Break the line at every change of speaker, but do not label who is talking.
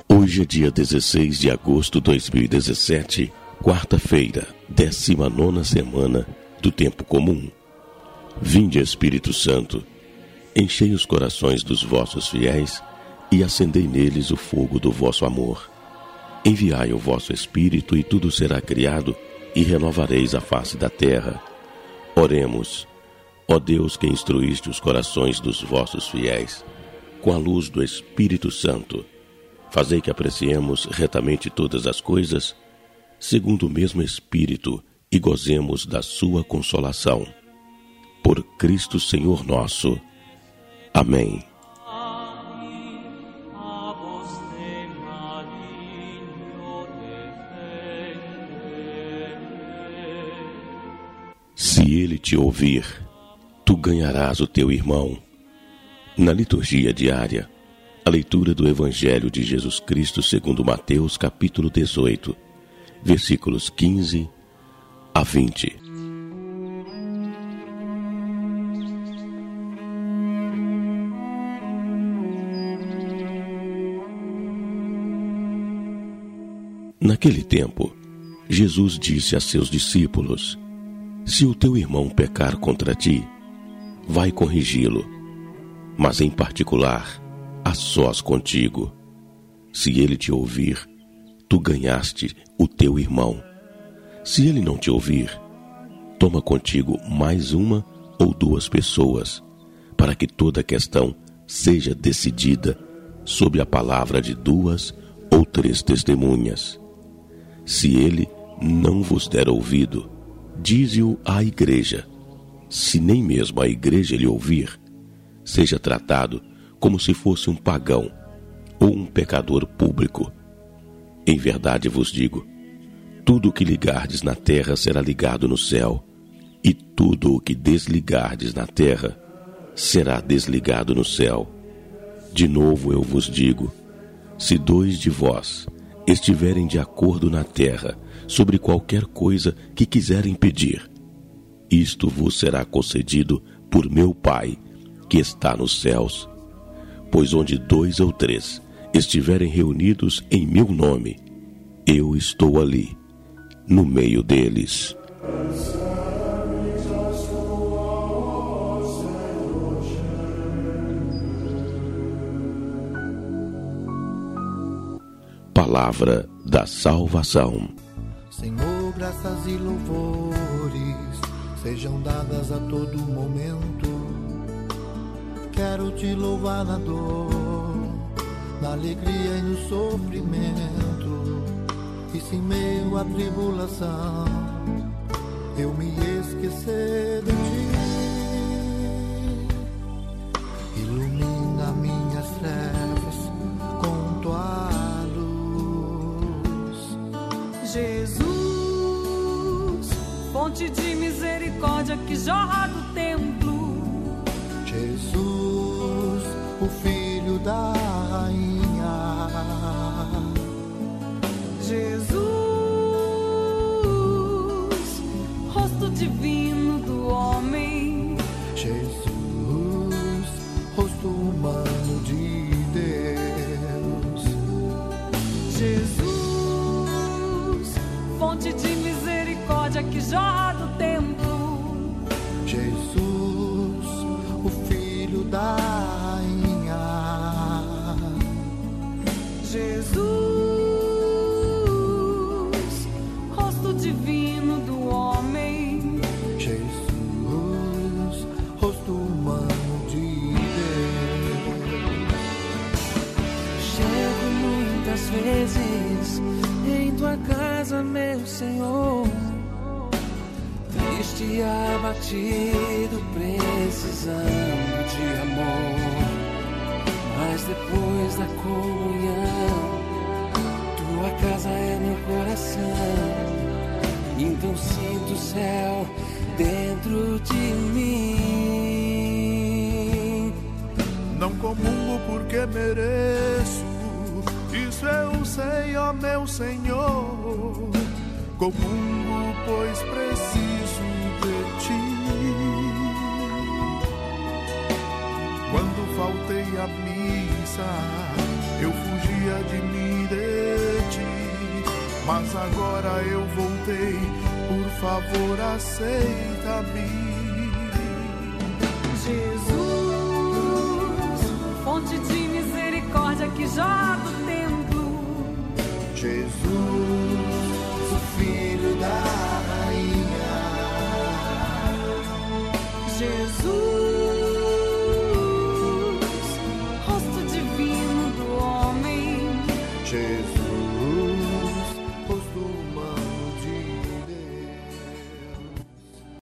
Hoje é dia 16 de agosto de 2017, quarta-feira, 19ª semana do tempo comum. Vinde, Espírito Santo, enchei os corações dos vossos fiéis e acendei neles o fogo do vosso amor. Enviai o vosso Espírito e tudo será criado e renovareis a face da terra. Oremos. Ó Deus, que instruíste os corações dos vossos fiéis com a luz do Espírito Santo, fazei que apreciemos retamente todas as coisas, segundo o mesmo Espírito, e gozemos da sua consolação. Por Cristo Senhor nosso. Amém. Se ele te ouvir, tu ganharás o teu irmão. Na liturgia diária, a leitura do Evangelho de Jesus Cristo segundo Mateus, capítulo 18, versículos 15 a 20. Naquele tempo, Jesus disse a seus discípulos: se o teu irmão pecar contra ti, vai corrigi-lo, mas em particular, a sós contigo. Se ele te ouvir, tu ganhaste o teu irmão. Se ele não te ouvir, toma contigo mais uma ou duas pessoas, para que toda a questão seja decidida sob a palavra de 2 ou 3 testemunhas. Se ele não vos der ouvido, dize-o à igreja. Se nem mesmo a igreja lhe ouvir, seja tratado como se fosse um pagão ou um pecador público. Em verdade vos digo, tudo o que ligardes na terra será ligado no céu, e tudo o que desligardes na terra será desligado no céu. De novo eu vos digo, se 2 de vós estiverem de acordo na terra sobre qualquer coisa que quiserem pedir, isto vos será concedido por meu Pai, que está nos céus. Pois onde 2 ou 3 estiverem reunidos em meu nome, eu estou ali, no meio deles. Palavra da salvação.
Senhor, graças e louvores sejam dadas a todo momento. Quero te louvar na dor, na alegria e no sofrimento. E se em meio à tribulação eu me esquecer de ti, ilumina minhas trevas com tua luz.
Jesus, fonte de misericórdia que jorra do templo.
Jesus, o Filho da Rainha.
Jesus, rosto divino do homem.
Jesus, rosto humano de Deus.
Jesus, fonte de misericórdia que jorra do templo.
Jesus, o Filho da Rainha.
Jesus, rosto divino do homem.
Jesus, rosto humano de Deus.
Chego muitas vezes em tua casa, meu Senhor, triste e abatido, precisando de amor. Mas depois da comunhão, tua casa é meu coração. Então sinto o céu dentro de mim.
Não comungo porque mereço, isso eu sei, ó meu Senhor. Comungo pois preciso de ti. Quando faltei à missa, eu fugia de mim e de ti, mas agora eu voltei, por favor aceita-me.
Jesus, fonte de misericórdia que jorra do templo.
Jesus, o Filho da Rainha.
Jesus,